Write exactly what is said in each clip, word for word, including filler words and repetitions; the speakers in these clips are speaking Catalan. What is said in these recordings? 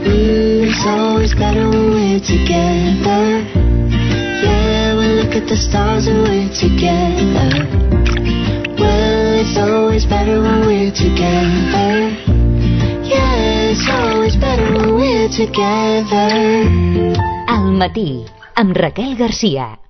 Mm, it's always better when we're together. Yeah, we look at the stars and we're together. Well, it's always better when we're together. Yeah, it's always better when we're together. Al matí, amb Raquel Garcia.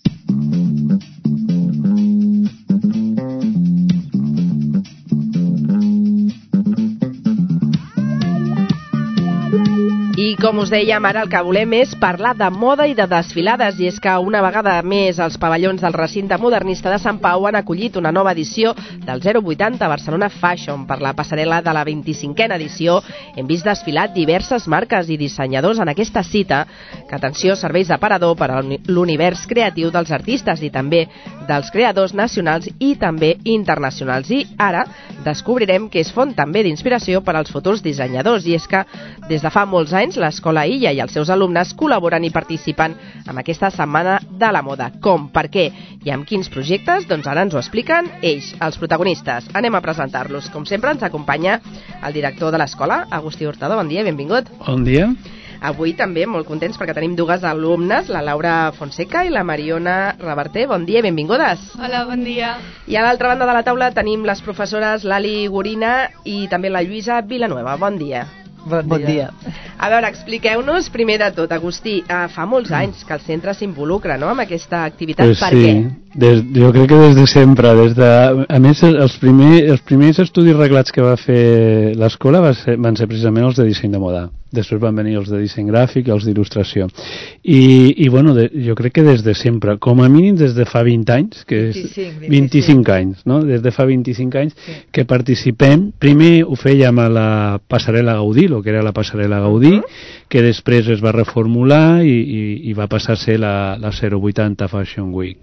I com us dèiem, ara el que volem és parlar de moda i de desfilades, i és que una vegada més els pavellons del recinte modernista de Sant Pau han acollit una nova edició del zero vuitanta Barcelona Fashion. Per la passarel·la de la vint-i-cinquena edició hem vist desfilar diverses marques i dissenyadors en aquesta cita, que, atenció, serveix d'aparador per a l'univers creatiu dels artistes i també dels creadors nacionals i també internacionals. I ara descobrirem que és font també d'inspiració per als futurs dissenyadors, i és que des de fa molts anys l'Escola Illa i els seus alumnes col·laboren i participen en aquesta Setmana de la Moda. Com, per què i amb quins projectes? Doncs ara ens ho expliquen ells, els protagonistes. Anem a presentar-los. Com sempre ens acompanya el director de l'escola, Agustí Hurtado. Bon dia, benvingut. Bon dia. Avui també molt contents perquè tenim dues alumnes, la Laura Fonseca i la Mariona Reverter. Bon dia, benvingudes. Hola, bon dia. I a l'altra banda de la taula tenim les professores Lali Gorina i també la Lluïsa Vilanueva. Bon dia. Bon dia. Bon dia. A veure, expliqueu-nos primer de tot, Agustí, uh, fa molts anys que el centre s'involucra, no?, amb aquesta activitat. Pues per sí. què? Des, jo crec que des de sempre, des de, a més els, primer, els primers estudis reglats que va fer l'escola va ser, van ser precisament els de disseny de moda. Després van venir els de disseny gràfic i els d'il·lustració. I, i bueno, de, jo crec que des de sempre, com a mínim des de fa vint anys, que és vint-i-cinc, vint-i-cinc anys, no? Des de fa vint-i-cinc anys sí. que participem. Primer ho fèiem a la passarel·la Gaudí, el que era la passarel·la Gaudí, uh-huh. que després es va reformular i, i, i va passar a ser la, la zero vuitanta Fashion Week.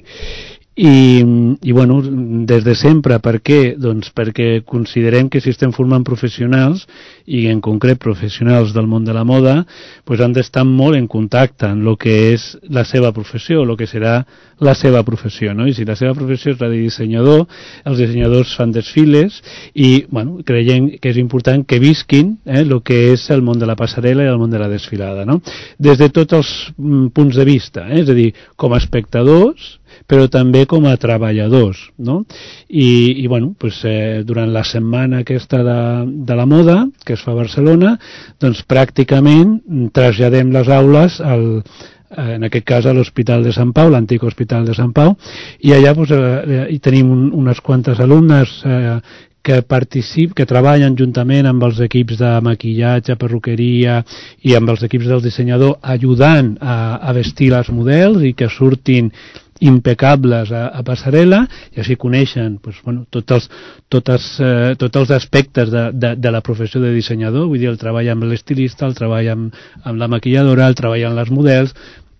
I, i bueno, des de sempre, per què? Doncs perquè considerem que si estem formant professionals, i en concret professionals del món de la moda, doncs han d'estar molt en contacte amb el que és la seva professió, el que serà la seva professió, no? I si la seva professió és la de dissenyador, els dissenyadors fan desfiles i, bueno, creiem que és important que visquin eh, el que és el món de la passarel·la i el món de la desfilada, no? Des de tots els mm, punts de vista, eh? És a dir, com a espectadors, però també com a treballadors, no? I, i bueno, pues, eh, durant la setmana aquesta de, de la moda, que es fa a Barcelona, doncs pràcticament traslladem les aules al, en aquest cas a l'Hospital de Sant Pau, l'antic Hospital de Sant Pau, i allà pues, eh, hi tenim un, unes quantes alumnes eh, que particip, que treballen juntament amb els equips de maquillatge, perruqueria i amb els equips del dissenyador, ajudant a, a vestir els models i que surtin impecables a, a passarel·la, i així coneixen pues, bueno, tots, els, totes, eh, tots els aspectes de, de, de la professió de dissenyador, vull dir, el treball amb l'estilista, el treball amb, amb la maquilladora, el treball amb les models,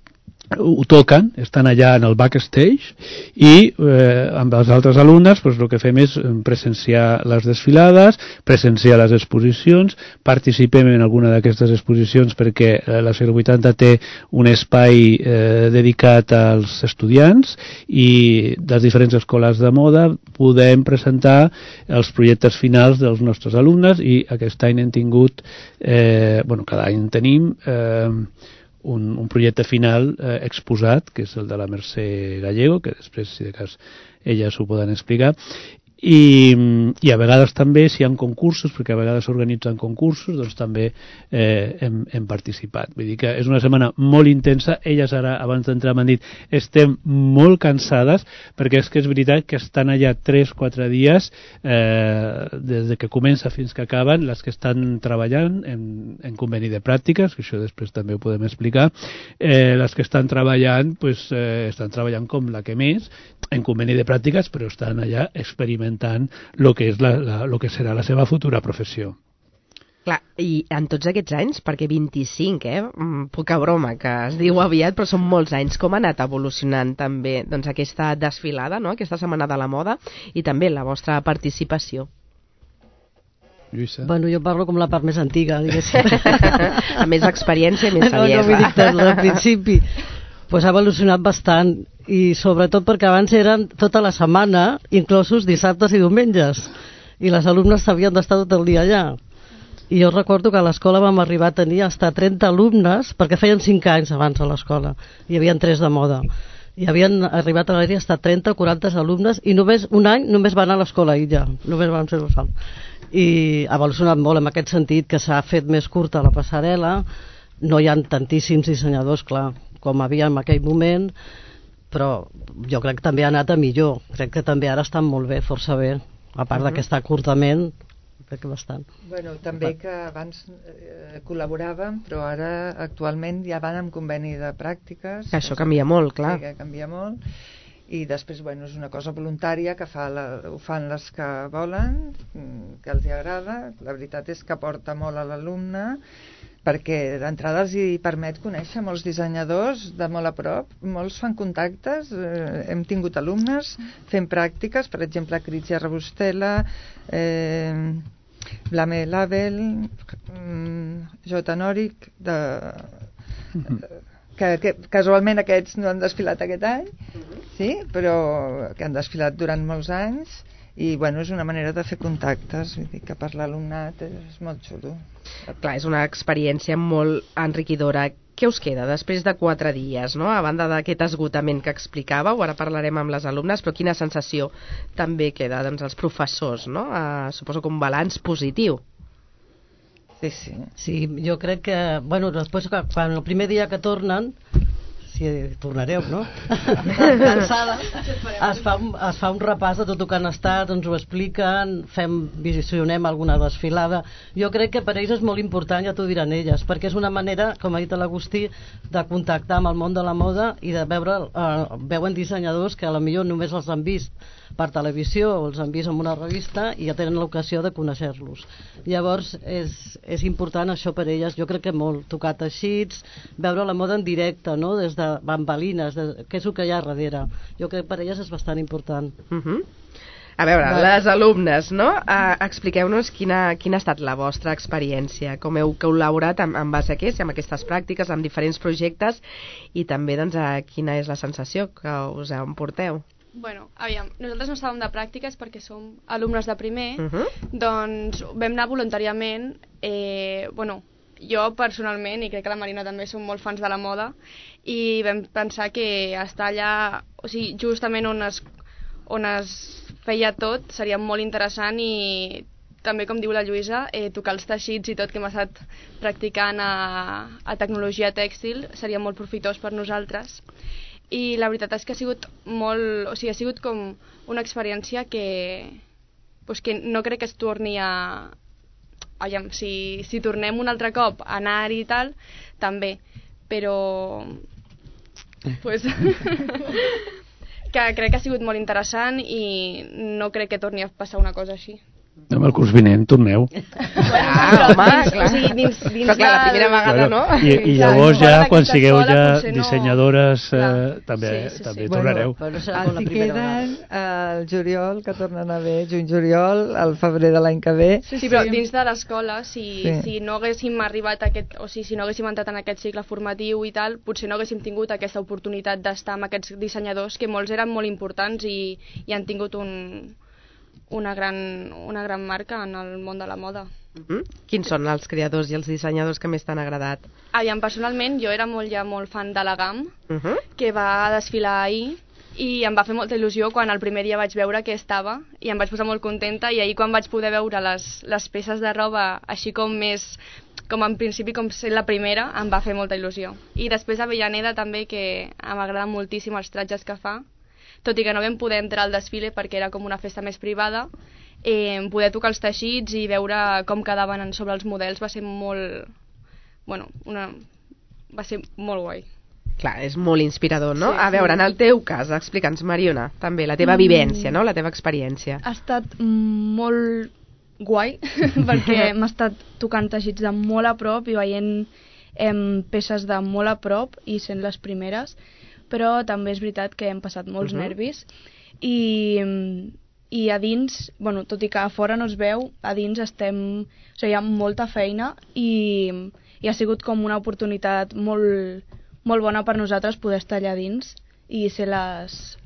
ho toquen, estan allà en el backstage i eh, amb els altres alumnes doncs, el que fem és presenciar les desfilades, presenciar les exposicions, participem en alguna d'aquestes exposicions perquè eh, la zero vuitanta té un espai eh, dedicat als estudiants i de les diferents escoles de moda podem presentar els projectes finals dels nostres alumnes i aquest any hem tingut, eh, bueno, cada any tenim eh, Un, un projecte final eh, exposat, que és el de la Mercè Gallego, que després, si de cas, elles ho poden explicar. I, i a vegades també, si hi ha concursos, perquè a vegades s'organitzen concursos, doncs també eh, hem, hem participat. Vull dir que és una setmana molt intensa. Elles ara, abans d'entrar, m'han dit estem molt cansades, perquè és que és veritat que estan allà tres o quatre dies, eh, des de que comença fins que acaben, les que estan treballant en, en conveni de pràctiques, que això després també ho podem explicar, eh, les que estan treballant, pues, eh, estan treballant com la que més, en conveni de pràctiques, però estan allà experimentant el que és la, la, lo que serà la seva futura professió. Clar, i en tots aquests anys, perquè vint-i-cinc, eh? Poca broma, que es diu aviat, però són molts anys. Com ha anat evolucionant també doncs, aquesta desfilada, no? Aquesta Setmana de la Moda, i també la vostra participació? Lluïsa? Bueno, jo parlo com la part més antiga, diguéssim. A més experiència, més saviesa. No, no, vull dir, des del principi. Pues ha evolucionat bastant, i sobretot perquè abans eren tota la setmana, inclosos dissabtes i diumenges, i les alumnes s'havien d'estar tot el dia allà. i jo recordo que a l'escola vam arribar a tenir hasta trenta alumnes, perquè feien cinc anys abans a l'escola, hi havia tres de moda, i havien arribat a l'àrea hasta trenta o quaranta alumnes, i només un any només van a l'escola illa, només van ser nosaltres. I ha evolucionat molt en aquest sentit, que s'ha fet més curta la passarel·la, no hi ha tantíssims dissenyadors, clar, com havia en aquell moment, però jo crec que també ha anat a millor, crec que també ara estan molt bé, força bé, a part uh-huh. d'aquest acurtament, crec que bastant. Bueno, també que abans eh, col·laboràvem, però ara actualment ja van amb conveni de pràctiques. Això canvia molt, clar. Sí, que canvia molt. I després, bueno, és una cosa voluntària que fa la, ho fan les que volen, que els hi agrada. La veritat és que aporta molt a l'alumne, perquè d'entrada els hi permet conèixer molts dissenyadors de molt a prop, molts fan contactes, eh, hem tingut alumnes fent pràctiques, per exemple Crizia Rebustela, eh, Blame Label, mm, J. Noric, de, que, que casualment aquests no han desfilat aquest any, sí, però que han desfilat durant molts anys, i bueno, és una manera de fer contactes, vull dir que per l'alumnat és molt xulo. Clar, és una experiència molt enriquidora. Què us queda després de quatre dies, no? A banda d'aquest esgotament que explicàveu, ara parlarem amb les alumnes, però quina sensació també queda doncs, als professors, no? Uh, suposo que un balanç positiu. Sí, sí. Sí, jo crec que, bueno, després quan el primer dia que tornen, si tornareu, no? Cansades, es fa, un, es fa un repàs de tot el que han estat, ens ho expliquen, fem, visionem alguna desfilada. Jo crec que per ells és molt important, ja t'ho diran elles, perquè és una manera, com ha dit l'Agustí, de contactar amb el món de la moda i de veure, eh, veuen dissenyadors que a lo millor només els han vist per televisió o els han vist en una revista i ja tenen l'ocasió de conèixer-los. Llavors és, és important això per elles, jo crec que molt, tocar teixits, veure la moda en directe, no? Des de bambalines, de, què és el que hi ha darrere. Jo crec que per elles és bastant important. Uh-huh. A veure, Va. les alumnes, no? Uh, expliqueu-nos quina, quina ha estat la vostra experiència, com heu col·laborat amb, amb base a què, amb aquestes pràctiques, amb diferents projectes, i també doncs, a quina és la sensació que us emporteu. Bueno, aviam, nosaltres no estàvem de pràctiques perquè som alumnes de primer, uh-huh. doncs vam anar voluntàriament, eh, bueno, jo personalment, i crec que la Marina també, som molt fans de la moda, i vam pensar que estar allà, o sigui, justament on es, on es feia tot, seria molt interessant i també, com diu la Lluïsa, eh, tocar els teixits i tot que hem estat practicant a, a tecnologia tèxtil seria molt profitós per nosaltres. I la veritat és que ha sigut molt, o sigui, ha sigut com una experiència que, pues que no crec que es torni a... Aviam, si, si tornem un altre cop a anar-hi i tal, també, però... Pues, que crec que ha sigut molt interessant i no crec que torni a passar una cosa així. Amb el curs vinent torneu. Ah, home, clar. O sigui, dins, dins però clar, la primera vegada, no? I, i llavors ja, quan sigueu ja no... dissenyadores, eh, també, sí, sí, també sí. tornareu. Bueno, els hi queden el juliol, que tornen a ver, juny-juliol, el febrer de l'any que ve. Sí, sí, però dins de l'escola, si, sí. si no haguéssim arribat a aquest, o sigui, si no haguéssim entrat en aquest cicle formatiu i tal, potser no haguéssim tingut aquesta oportunitat d'estar amb aquests dissenyadors, que molts eren molt importants i, i han tingut un... Una gran, una gran marca en el món de la moda. Uh-huh. Quins són els creadors i els dissenyadors que més t'han agradat? Aviam, personalment, jo era molt, ja molt fan de la G A M, uh-huh. que va desfilar ahir, i em va fer molta il·lusió quan el primer dia vaig veure que estava, i em vaig posar molt contenta, i ahir quan vaig poder veure les, les peces de roba, així com més, com en principi com ser la primera, em va fer molta il·lusió. I després Avellaneda també, que m'agrada moltíssim els tratges que fa, tot i que no vam poder entrar al desfile perquè era com una festa més privada, eh, poder tocar els teixits i veure com quedaven sobre els models va ser molt... Bueno, una... va ser molt guai. Clar, és molt inspirador, no? Sí, a veure, sí. en el teu cas, explica'ns, Mariona, també, la teva mm. vivència, no? La teva experiència. Ha estat molt guai, perquè m'ha estat tocant teixits de molt a prop i veient em, peces de molt a prop i sent les primeres, però també és veritat que hem passat molts uh-huh. nervis i, i a dins, bueno, tot i que a fora no es veu, a dins estem, o sigui, hi ha molta feina i, i ha sigut com una oportunitat molt, molt bona per nosaltres poder estar allà dins i ser les,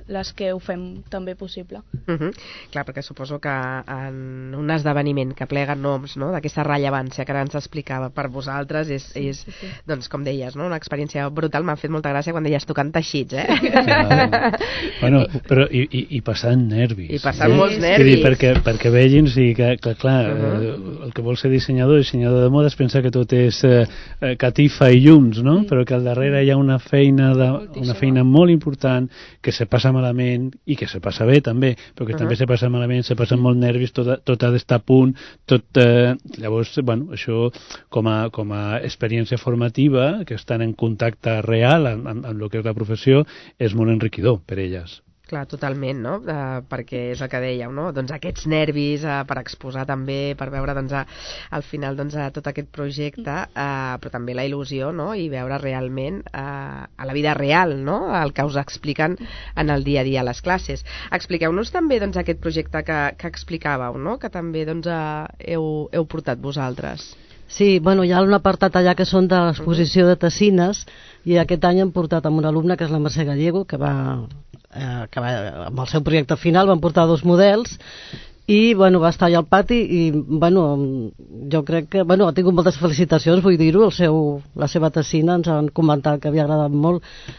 les que ho fem també possible. Uh -huh. Clar, perquè suposo que en un esdeveniment que plega noms, no?, d'aquesta rellevància que ara ens explicava per vosaltres és, sí, és sí, sí. doncs, com deies, no?, una experiència brutal. M'ha fet molta gràcia quan deies tocant teixits, eh? Clar. Bueno, però i, i, i passant nervis. I passant eh? molts nervis. Dir, perquè, perquè vegin, sí, que, que clar, uh -huh. eh, el que vol ser dissenyador, dissenyador de moda, es pensa que tot és eh, catifa i llums, no? Mm. Però que al darrere hi ha una feina, de, una feina molt important, que se passa malament i que se passa bé també, però que uh -huh. també se passa malament, se passen molt nervis, tot, tot ha d'estar a punt, tot, eh, llavors, bueno, això com a, com a experiència formativa, que estan en contacte real amb, amb, amb el que és la professió, és molt enriquidor per elles. Clar, totalment, no? Uh, perquè és el que dèieu, no? Doncs aquests nervis uh, per exposar també, per veure doncs, a, al final doncs, a tot aquest projecte, uh, però també la il·lusió, no? I veure realment uh, a la vida real, no?, el que us expliquen en el dia a dia a les classes. Expliqueu-nos també doncs, aquest projecte que, que explicàveu, no?, que també doncs, uh, heu, heu portat vosaltres. Sí, bueno, hi ha un apartat allà que són de l'exposició de tessines, i aquest any hem portat amb una alumna que és la Mercè Gallego, que va, eh, que va amb el seu projecte final van portar dos models i bueno, va estar allà al pati i bueno, jo crec que bueno, ha tingut moltes felicitacions, vull dir-ho, el seu, la seva tessina ens han comentat que havia agradat molt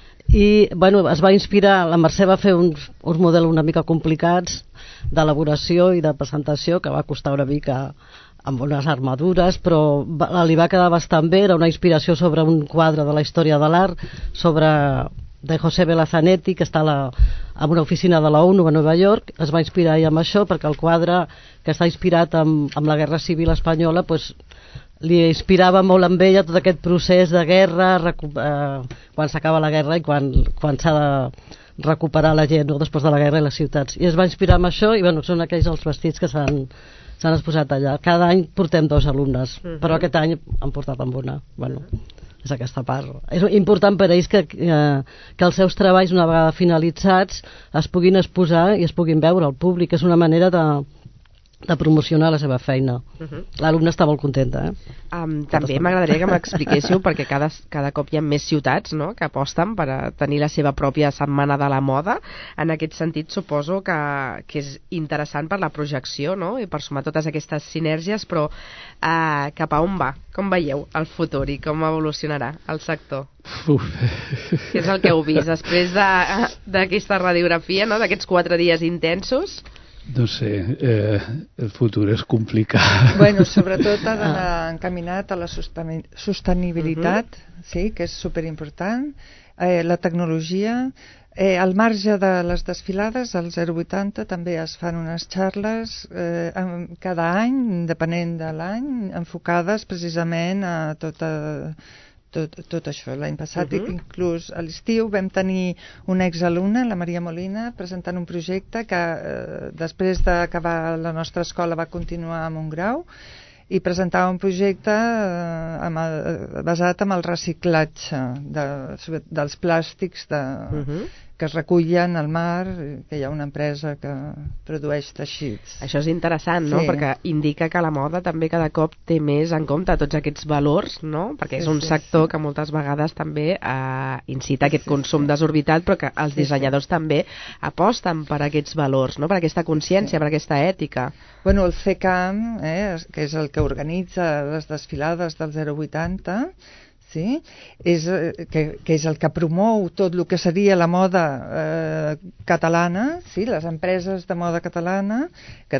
i bueno, es va inspirar, la Mercè va fer uns, uns models una mica complicats d'elaboració i de presentació que va costar una mica amb unes armadures, però va, li va quedar bastant bé, era una inspiració sobre un quadre de la història de l'art, sobre de José Belazanetti, que està a la, en una oficina de la ONU a Nova York, es va inspirar ella amb això, perquè el quadre que està inspirat amb, amb la Guerra Civil Espanyola, pues, li inspirava molt amb ella tot aquest procés de guerra, eh, quan s'acaba la guerra i quan, quan s'ha de recuperar la gent, no?, després de la guerra i les ciutats. I es va inspirar amb això, i bueno, són aquells els vestits que s'han s'han exposat allà. Cada any portem dos alumnes, uh -huh. però aquest any han portat amb una. Bueno, uh -huh. és aquesta part. És important per a ells que, que, que els seus treballs, una vegada finalitzats, es puguin exposar i es puguin veure al públic. És una manera de, de promocionar la seva feina. Uh -huh. L'alumna està molt contenta, eh? Um, també m'agradaria que m'expliquéssiu, perquè cada, cada cop hi ha més ciutats, no?, que aposten per a tenir la seva pròpia setmana de la moda. En aquest sentit, suposo que, que és interessant per la projecció, no?, i per sumar totes aquestes sinergies, però uh, cap a on va? Com veieu el futur i com evolucionarà el sector? Uf. Què és el que heu vist després d'aquesta de, radiografia, no?, d'aquests quatre dies intensos? No sé, eh, el futur és complicat. Bueno, sobretot ha d'anar encaminat a la sostenibilitat, uh-huh. sí, que és superimportant, eh, la tecnologia, eh, al marge de les desfilades, al zero vuitanta també es fan unes xarles eh, cada any, depenent de l'any, enfocades precisament a tota... Tot, tot això. L'any passat, uh-huh. inclús a l'estiu, vam tenir una exalumna, la Maria Molina, presentant un projecte que eh, després d'acabar la nostra escola va continuar amb un grau i presentava un projecte eh, amb el, basat en el reciclatge de, dels plàstics de, uh-huh. que es recullen al mar, que hi ha una empresa que produeix teixits. Això és interessant, no? Sí. Perquè indica que la moda també cada cop té més en compte tots aquests valors, no? Perquè és un sí, sí, sector sí. que moltes vegades també eh, incita aquest sí, consum sí. desorbitat, però que els sí, dissenyadors sí. també aposten per aquests valors, no?, per aquesta consciència, sí. per aquesta ètica. Bueno, el C C A M, eh, que és el que organitza les desfilades del zero vuitanta, sí? és, que, que és el que promou tot el que seria la moda eh, catalana, sí? Les empreses de moda catalana que,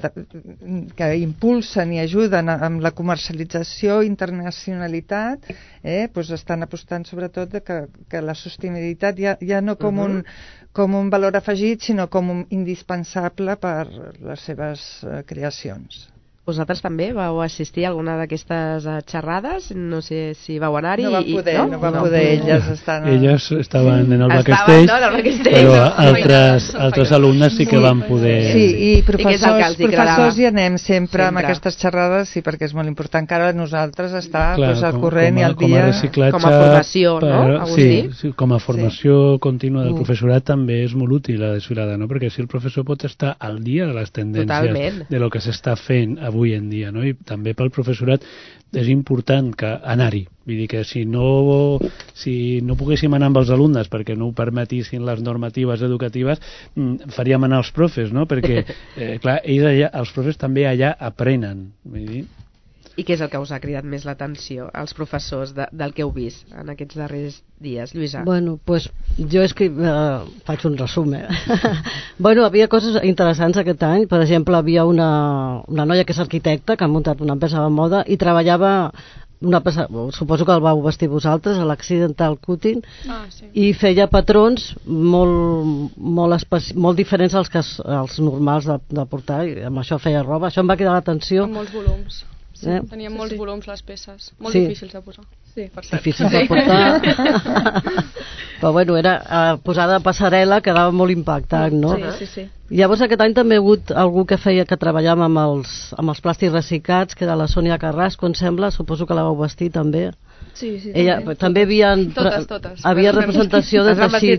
que impulsen i ajuden a, amb la comercialització, internacionalitat, eh, doncs estan apostant sobretot de que, que la sostenibilitat ja, ja no com, uh-huh. un, com un valor afegit, sinó com un indispensable per les seves eh, creacions. Vosaltres també vau assistir a alguna d'aquestes xerrades? No sé si vau anar-hi. No va poder, no? no va poder. Elles estan... Elles estaven en el backstage, no, però altres, altres alumnes sí que van poder... Sí, i professors, I professors hi anem sempre, sempre amb aquestes xerrades, sí, perquè és molt important que ara nosaltres està Clar, pues, al corrent a, i al dia... Com a, com a formació, per, no? Sí, sí, com a formació sí. contínua del professorat també és molt útil la desfilada, no? Perquè si el professor pot estar al dia de les tendències Totalment. de lo que s'està fent avui avui en dia, no? I també pel professorat és important que anar-hi. Vull dir que si no, si no poguéssim anar amb els alumnes perquè no ho permetissin les normatives educatives, faríem anar els profes, no? Perquè, eh, clar, ells allà, els profes també allà aprenen. Vull dir... I què és el que us ha cridat més l'atenció als professors de, del que heu vist en aquests darrers dies, Lluïsa? Bueno, pues jo és que eh, faig un resum, eh? Bueno, havia coses interessants aquest any. Per exemple, havia una, una noia que és arquitecta que ha muntat una empresa de moda i treballava una peça, suposo que el vau vestir vosaltres, a l'Accidental Cutting, ah, sí. i feia patrons molt, molt, especi molt diferents als, que, als normals de, de portar, i amb això feia roba. Això em va cridar l'atenció. Amb molts volums. Sí, eh? Tenia sí, molts sí. volums les peces, molt sí. difícils de posar. Sí, per cert. Difícils de portar. Però bueno, era uh, posada de passarel·la, quedava molt impactant, no? Sí, sí, sí. Llavors aquest any també ha hagut algú que feia que treballava amb els, amb els plàstics reciclats, que era la Sònia Carrasco, em sembla, suposo que la vau vestir també. Sí, sí, Ella, també. també havia, totes, totes. havia representació de teixits.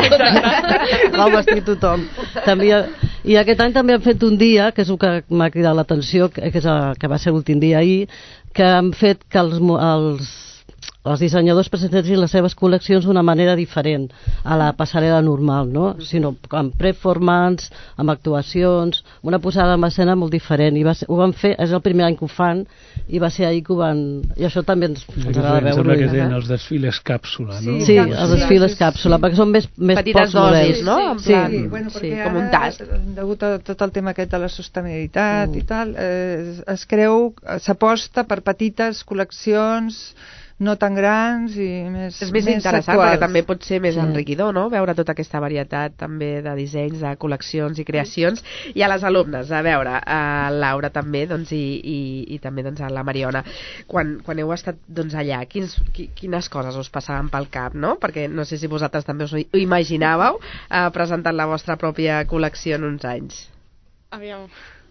Totes. Vau vestir tothom. També, I aquest any també han fet un dia, que és el que m'ha cridat l'atenció, que, és el, que va ser l'últim dia ahir, que han fet que els, els, els dissenyadors presentessin les seves col·leccions d'una manera diferent a la passarel·la normal, no? Sinó amb performance, amb actuacions, una posada en escena molt diferent. I va ser, ho van fer, és el primer any que ho fan, i va ser ahir que ho van... I això també ens, ens agrada veure. Em sembla que tenen els desfiles càpsula, no? Sí, els desfiles càpsula, perquè són més, més petites pocs models, dosis, no? En Sí, plan, Sí, bueno, sí, perquè com un ara, tast. degut a tot el tema aquest de la sostenibilitat mm. i tal, eh, es creu, s'aposta per petites col·leccions no tan grans i més És més, més interessant actuals. perquè també pot ser més Sí. enriquidor, no? Veure tota aquesta varietat també de dissenys, de col·leccions i creacions. I a les alumnes, a veure, a Laura també, doncs, i, i, i també doncs, a la Mariona, quan, quan heu estat doncs, allà, quins, qui, quines coses us passaven pel cap, no? Perquè no sé si vosaltres també us ho imaginàveu eh, presentant la vostra pròpia col·lecció en uns anys. Aviam.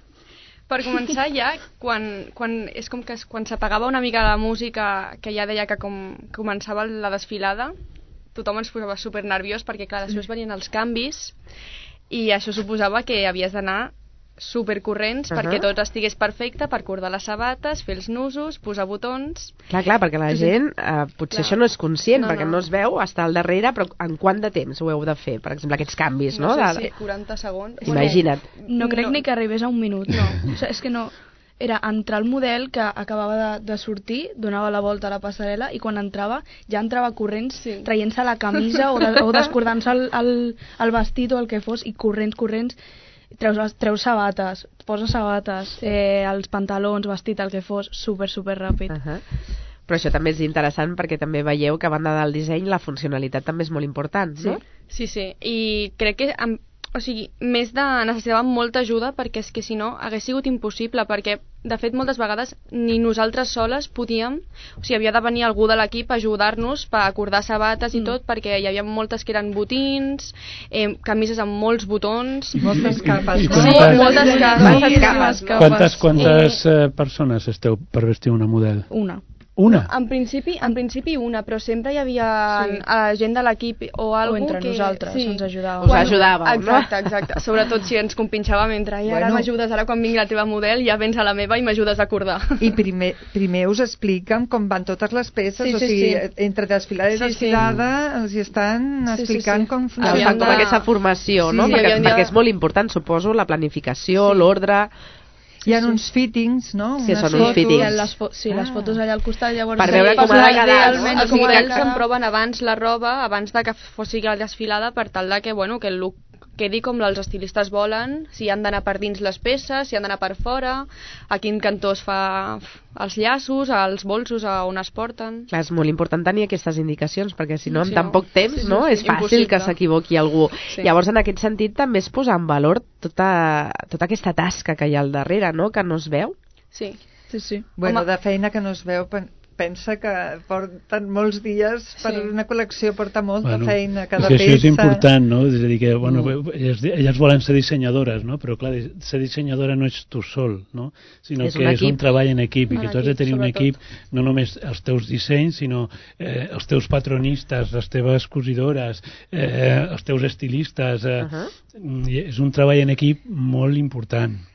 Per començar ja, quan, quan, és com que es- quan s'apagava una mica la música, que ja deia que com començava la desfilada, tothom ens posava super nerviós perquè clar, després venien els canvis i això suposava que havies d'anar supercorrents Uh-huh. perquè tot estigués perfecte per cordar les sabates, fer els nusos, posar botons. Clar, clar, perquè la Sí, sí. gent eh, potser Clar. això no és conscient, No, perquè no. no es veu, està al darrere, però en quant de temps ho heu de fer? Per exemple, aquests canvis, no? No sé De- si quaranta segons. Imagina't. No crec No. ni que arribés a un minut, no. O sigui, és que no... Era entrar el model que acabava de, de sortir, donava la volta a la passarel·la i quan entrava, ja entrava corrents, Sí. traient-se la camisa o, de, o descordant-se el, el, el vestit o el que fos, i corrents, corrents, treus, les- treus sabates, poses sabates, eh, els pantalons, vestit, el que fos, super, super ràpid. Uh -huh. Però això també és interessant perquè també veieu que a banda del disseny la funcionalitat també és molt important, no? Sí, sí, i crec que amb, o sigui, més de necessitàvem molta ajuda perquè és que si no hagués sigut impossible, perquè de fet moltes vegades ni nosaltres soles podíem, o sigui, havia de venir algú de l'equip a ajudar-nos per acordar sabates i Mm. tot, perquè hi havia moltes que eren botins, eh, camises amb molts botons. Moltes capes, I no? Sí, quantes- moltes capes. Moltes capes, no? Quantes, quantes eh, persones esteu per vestir una model? Una. Una? En principi, en principi una, però sempre hi havia Sí. sí. gent de l'equip o algú O entre que... nosaltres, ens ajudàveu. Us ajudàveu, no? Exacte, exacte. Sobretot si ens compinxàvem entre i ara Bueno. m'ajudes, ara quan vingui la teva model ja vens a la meva i m'ajudes a acordar. I primer, primer us expliquen com van totes les peces, Sí, o sí, sigui, sí. entre desfilada i Sí, sí. desfilada els hi estan Sí, sí, explicant sí. com Ah, funciona. Havíem fan com de- aquesta formació, Sí, no? sí, perquè, havíem de- perquè és molt important, suposo, la planificació, l'ordre... Hi ha uns fittings, no? Què Unes són uns fotos. fittings? I les fo sí, les Ah. fotos allà al costat, llavors... Per veure com la ha de idea, quedar, no? almenys, Els com ha de models quedar. se'n proven abans la roba, abans de que fos la desfilada, per tal de que, bueno, que el look quedi com els estilistes volen, si han d'anar per dins les peces, si han d'anar per fora, a quin cantó es fa els llaços, els bolsos, a on es porten... Clar, és molt important tenir aquestes indicacions, perquè si no, en Sí, tan no. poc temps, Sí, sí, no? sí, És fàcil impossible. que s'equivoqui algú. Sí. Llavors, en aquest sentit, també es posa en valor tota, tota aquesta tasca que hi ha al darrere, no?, que no es veu. Sí. Sí, sí. Bueno, Home. de feina que no es veu, pen- pensa que porten molts dies per Sí. una col·lecció, porta molta Bueno, feina, cada és que peça. això és important, no? És a dir, que, bueno, Mm. elles, elles volen ser dissenyadores, no? Però, clar, ser dissenyadora no ets tu sol, no? Sinó És que un és un equip. treball en equip i Un que tu has de equip, tenir un sobretot. equip, no només els teus dissenys, sinó eh, els teus patronistes, les teves cosidores, eh, els teus estilistes. Eh, Uh-huh. i és un treball en equip molt important.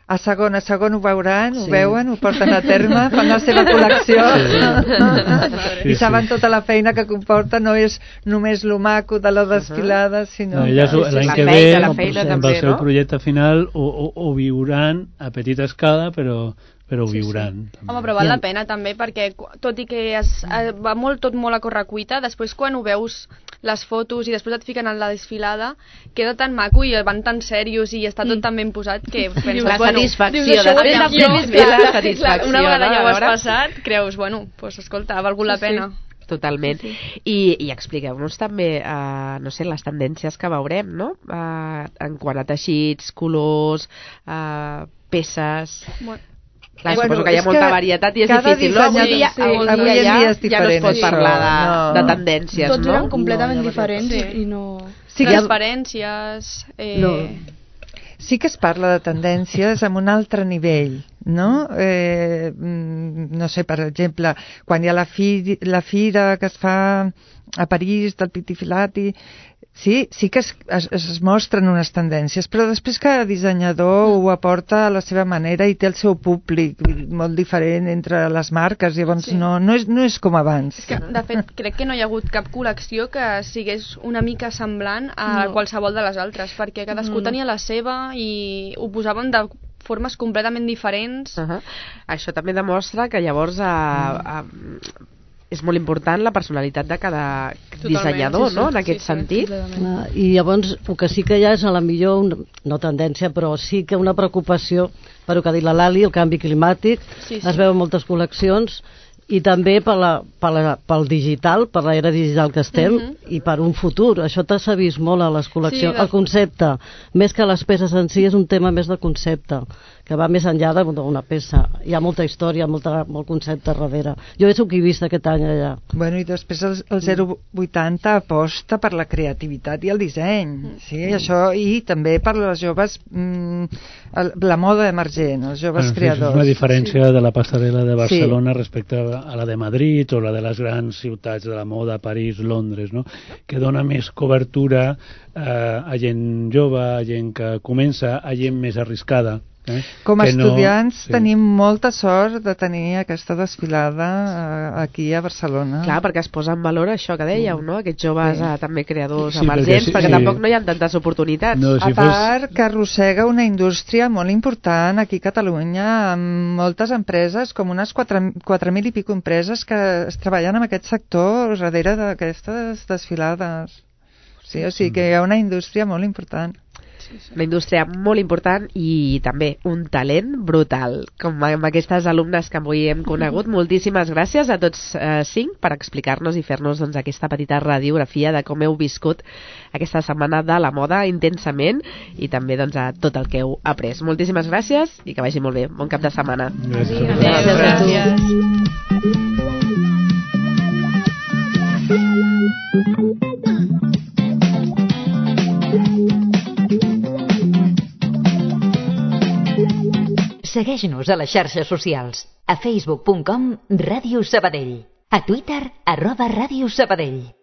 A segon, a segon ho veuran, ho Sí. veuen, ho porten a terme, fan la seva col·lecció Sí, i saben sí. tota la feina que comporta, no és només lo maco de la desfilada, sinó... No, elles que- l'any la que feina, ve, la feina amb també, el seu no? projecte final, ho, ho, ho viuran a petita escala, però, però ho viuran. també. Home, però val la pena també, perquè qu- tot i que es, eh, va molt, tot molt a correcuita, després quan ho veus les fotos i després et fiquen en la desfilada, queda tan maco i van tan serios i està tot tan ben posat que penses, La bueno, satisfacció, dius, això ho després hem de de fer, fer, ve la clar, satisfacció, una vegada no? ja ho A has veure. passat, creus, bueno, pues escolta, ha valgut la pena. Totalment. I, i expliqueu-nos també, uh, no sé, les tendències que veurem, no? Uh, en quant a teixits, colors, uh, peces... Bueno, Clar, Bueno, suposo que hi ha és molta que varietat i és cada difícil, no? Avui dia, sí, avui avui dia en ja, dia és ja no es pot diferent, parlar de, això. de No. tendències, Tots no? eren completament No, ja diferents sí. i no... Sí que, transparències... Eh, No. sí que es parla de tendències amb un altre nivell, no? Eh, mm, no sé, per exemple, quan hi ha la, fi, la fira que es fa a París del Pitifilati, sí, sí que es, es, es mostren unes tendències, però després cada dissenyador ho aporta a la seva manera i té el seu públic molt diferent entre les marques, llavors Sí. no, no, és, no és com abans. És que, de fet, crec que no hi ha hagut cap col·lecció que sigués una mica semblant a No. qualsevol de les altres, perquè cadascú No, no. tenia la seva i ho posaven de formes completament diferents. Uh -huh. Això també demostra que llavors uh, uh, és molt important la personalitat de cada Totalment, dissenyador, sí, sí. no?, en aquest Sí, sí. sentit. Clar, I llavors el que sí que hi ha és a la millor, una, no tendència, però sí que una preocupació per el que ha dit la Lali, el canvi climàtic, Sí, sí. es veu en moltes col·leccions, i també per la, per la, pel digital, per l'era digital que estem, Mhm. i per un futur. Això t'ha s'ha vist molt a les col·leccions. Sí, de- El concepte, més que les peces en si, és un tema més de concepte, que va més enllà de- d'una peça. Hi ha molta història, molta, molt concepte darrere. Jo és el que he vist aquest any allà. Bueno, i després el, el zero coma vuitanta aposta per la creativitat i el disseny, sí, això, i també per les joves, mm, el, la moda emergent, els joves Bueno, sí, creadors. és una diferència Sí. de la passarel·la de Barcelona Sí. respecte a la de Madrid o la de les grans ciutats de la moda, París, Londres, no? Que dona més cobertura eh, a gent jove, a gent que comença, a gent més arriscada. Eh? Com a que no- estudiants sí. tenim molta sort de tenir aquesta desfilada eh, aquí a Barcelona. Clar, perquè es posa en valor això que dèieu, no? Aquests joves Sí. eh, també creadors Sí, emergents, perquè sí, perquè sí. tampoc no hi ha tantes oportunitats. No, A si fos... part que arrossega una indústria molt important aquí a Catalunya, amb moltes empreses, com unes quatre mil i pico empreses que es treballen en aquest sector darrere d'aquestes desfilades. Sí, o sigui que hi ha una indústria molt important. Una indústria molt important i també un talent brutal, com amb aquestes alumnes que avui hem conegut. Moltíssimes gràcies a tots eh, cinc per explicar-nos i fer-nos doncs, aquesta petita radiografia de com heu viscut aquesta setmana de la moda intensament i també doncs, a tot el que heu après. Moltíssimes gràcies i que vagi molt bé. Bon cap de setmana. Gràcies. Adéu, gràcies. Segueix-nos a les xarxes socials. A facebook punt com Ràdio Sabadell. A Twitter, arroba Ràdio Sabadell.